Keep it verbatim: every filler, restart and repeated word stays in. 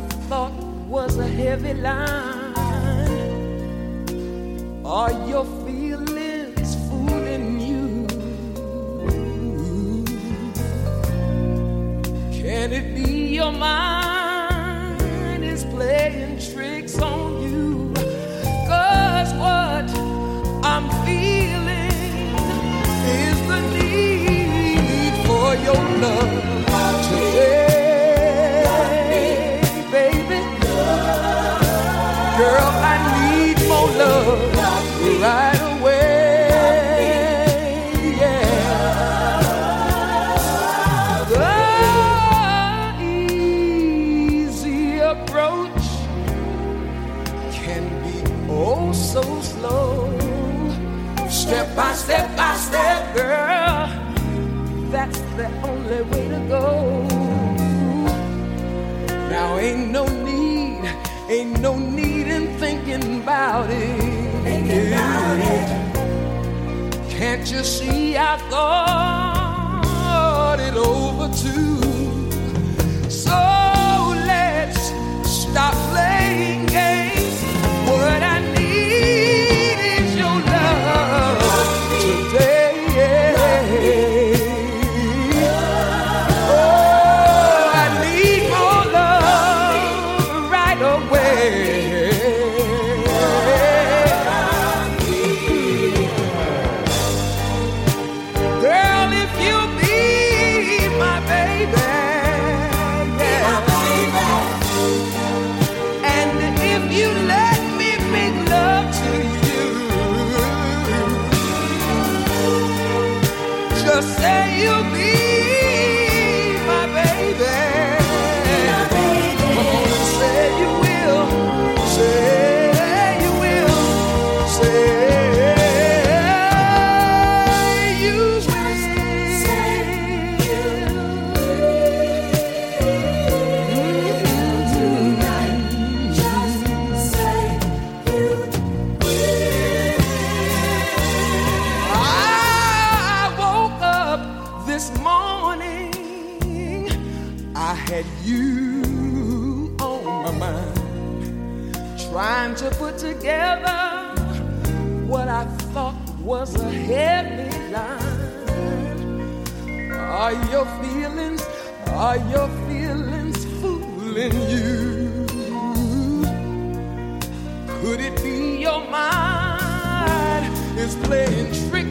thought was a heavy line. Are your feelings fooling you? Can it be your mind is playing tricks on you? 'Cause what I'm feeling is the need for your love today, baby. Girl, I need more love right away, yeah. The easy approach can be oh so slow. Step by step by step, girl, that's the only way to go. Now ain't no need, ain't no need in thinking about it. Thinking about it. Can't you see I thought it over too? So let's stop playing games. What I need is your love today. Oh, I need more love right away. Girl, if you be my baby, yeah. And if you let me make love to you, just say you'll be my baby. Come on and say you will. Say you will. Say you will. I woke up this morning, I had you on my mind, trying to put together what I thought was a heavy line. Are your feelings, are your feelings fooling you? Could it be your mind is playing tricks